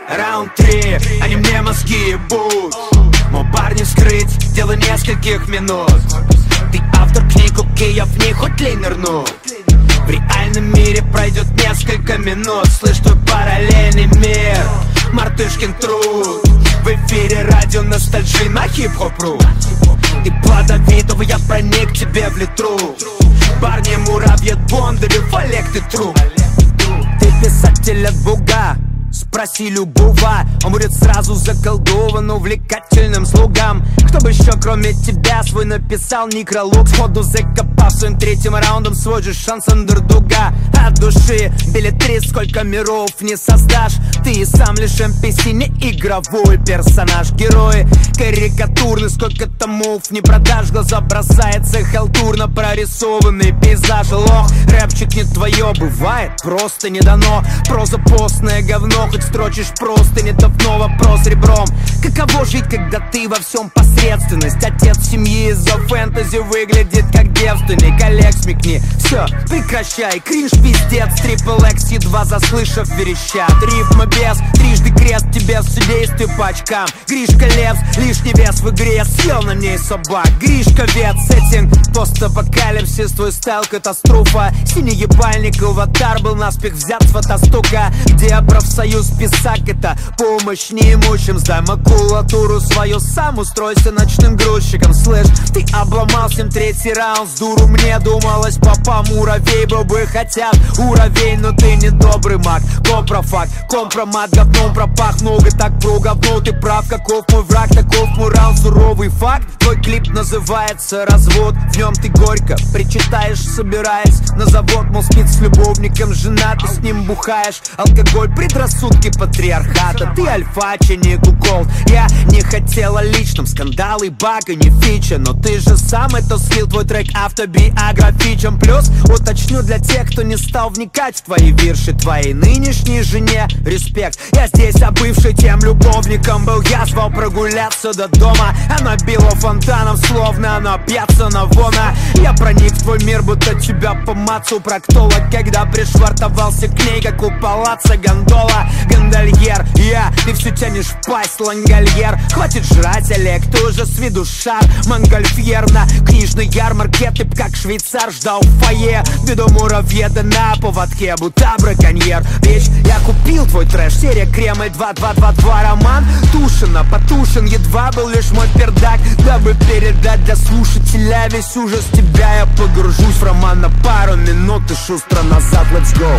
Раунд 3, они мне мозги ебут. Мой парни вскрыть, дело нескольких минут. Ты автор книг, окей, я в ней хоть лень нырну. В реальном мире пройдет несколько минут. Слышь, твой параллельный мир, мартышкин труд. В эфире радио ностальжи на хип-хоп.ру. Ты плодовитого, я проник к тебе в литру. Парни муравьед Бондарев, Олег, ты труп. Ты писатель от Бога, спроси любого, он будет сразу заколдован увлекательным слугам. Кто бы еще кроме тебя свой написал некролог, сходу закопав своим третьим раундом свой же шанс андердога. От души билетрис, сколько миров не создашь. Ты и сам лишь NPC, не игровой персонаж. Герои карикатурны, сколько томов не продашь. Глаза бросается халтурно прорисованный пейзаж. Лох, рэпчик не твое, бывает просто не дано. Проза постное говно, хоть строчишь просто не давно. Вопрос ребром: каково жить, когда ты во всем посредственность? Отец семьи из-за фэнтези выглядит как девственник. Олег, смекни, все, прекращай, кринж пиздец. Трипл X едва заслышав верещат. Рифма без, трижды крест тебе в судействе по очкам. Гришка Лепс, лишний вес в игре, съел на ней собак. Гришка Вет, сеттинг, постапокалипсис, твой стайл катастрофа. Синий ебальник, аватар был наспех взят с фотостока, где профсоюз писак, это помощь неимущим. Сдай макулатуру свою, сам устройся ночным грузчиком. Слышь, ты обломался им третий раунд, с дуру мне думалось, папа муравей. Бобы хотят уровень, но ты не добрый маг. Компрофакт, компромат, говном пропах. Много так про говно, ты прав. Каков мой враг, таков мой раунд, суровый факт. Твой клип называется «Развод», в нем ты горько причитаешь, собираясь на завод. Мол, спит с любовником, жена, ты с ним бухаешь. Алкоголь, предрассудки патриархата. Ты альфача, не кукол. Я не хотела личным, скандалы, бага, не фича. Но ты же сам это слил, твой трек автобиографичен. Плюс уточню для тех, кто не стал вникать в твои вирши. Твоей нынешней жене респект. Я здесь, а бывший тем любовником был. Я звал прогуляться до дома, она била фонтаном, словно она пьяца Навона. Я проник в твой мир, будто тебя по мацу проктолог, когда пришвартовался к ней, как у палаца гондола. Гондольер, ты все тянешь в пасть, лангольер. Хватит жрать, Олег, ты уже с виду шар. Монгольфьер на книжной ярмарке, ты б как швейцар ждал в фойе. Виду муравьеда на поводке, будто браконьер. Вещь, я купил твой трэш, серия крема и 2-2-2-2 роман. Тушина, потушен, едва был лишь мой пердак, дабы передать для слушателя весь ужас тебя. Я погружусь в роман на пару минут и шустро назад, let's go.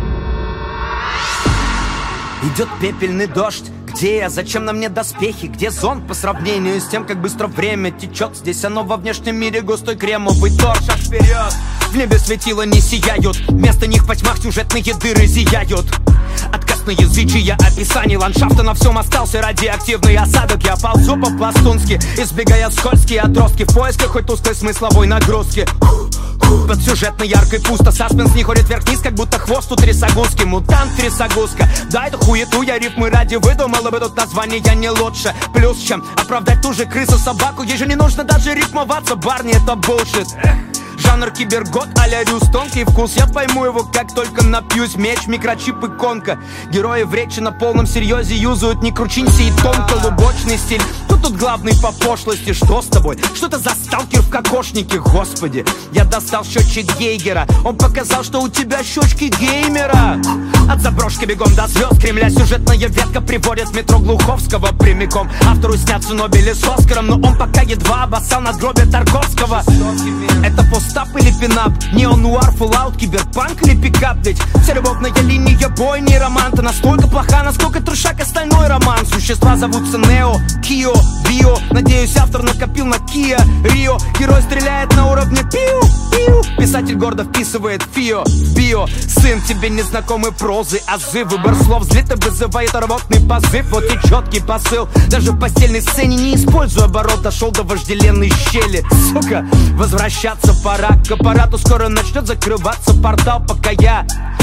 Идет пепельный дождь. Где я? Зачем на мне доспехи? Где зонт по сравнению с тем, как быстро время течет? Здесь оно во внешнем мире густой кремовый торт. Шаг вперед! В небе светила не сияют, вместо них во тьмах сюжетные дыры зияют. Отказ на язычие описаний ландшафта, на всем остался радиоактивный осадок. Я ползу по-пластунски, избегая скользкие отростки, в поисках хоть узкой смысловой нагрузки. Под сюжетной яркой пусто, саспенс не ходит вверх-вниз, как будто хвост у трясогузки. Мутант трясогузка, да эту хуету я рифмы ради выдумала бы, тут название не лучше. Плюс чем оправдать ту же крысу собаку, ей же не нужно даже рифмоваться, барни, это булшит. Жанр кибергот а-ля Рюс, тонкий вкус, я пойму его, как только напьюсь. Меч, микрочип, иконка. Герои в речи на полном серьезе юзают не кручинься и тонко лубочный стиль. Кто тут главный по пошлости? Что с тобой? Что это за сталкер в кокошнике? Господи, я достал счетчик Гейгера, он показал, что у тебя щечки геймера. От заброшки бегом до звезд Кремля сюжетная ветка приводит в метро Глуховского прямиком. Автору снятся Нобели с Оскаром, но он пока едва обоссал надгробие Тарковского. Это постап или пинап? Неонуар, фоллаут, киберпанк или пикап? Ведь вся любовная линия бой, не роман-то настолько плоха, насколько трешак остальной роман. Существа зовутся Нео, Кио, Био. Надеюсь, автор накопил на Киа, Рио. Герой стреляет на уровне пиу, пиу. Писатель гордо вписывает фио, био. Сын, тебе незнакомы прозы, азы. Выбор слов злито вызывает рвотный позыв. Вот и четкий посыл. Даже в постельной сцене не используя оборот, дошел до вожделенной щели. Сука, возвращаться пора к аппарату, скоро начнет закрываться портал, пока я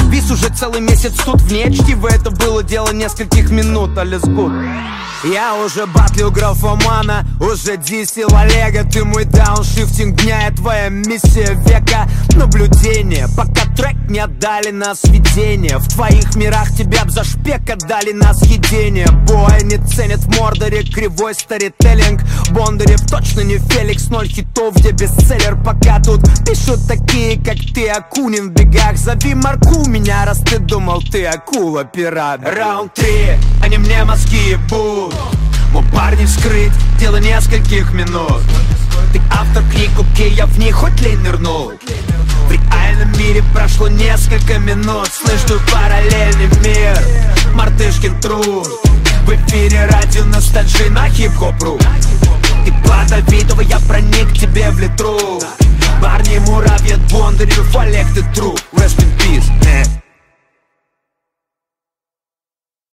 Вис уже целый месяц тут вне чтива. Это было дело нескольких минут, а let's go. Я уже батлю графомана, уже дисил Олега. Ты мой дауншифтинг дня и твоя миссия века. Наблюдение, пока трек не отдали на сведение. В твоих мирах тебя б за шпек отдали на съедение. Бой не ценят в Мордоре кривой старителлинг. Бондарев точно не Феликс, 0 хитов, где бестселлер. Пока тут пишут такие, как ты, Акунин в бегах. Зови Марку меня, раз ты думал, ты акула, пират. Раунд 3, они мне мозги ебут. Мой парень вскрыть, дело нескольких минут. Ты автор книг, окей, я в них хоть лень нырнул. В реальном мире прошло несколько минут. Слышь, ты параллельный мир, мартышкин труд. В эфире радио ностальжи на хип-хоп.ру. Ты плодовитого, я проник к тебе в литру. Парни муравьед, Бондарев, Олег, ты труп. Rest in peace,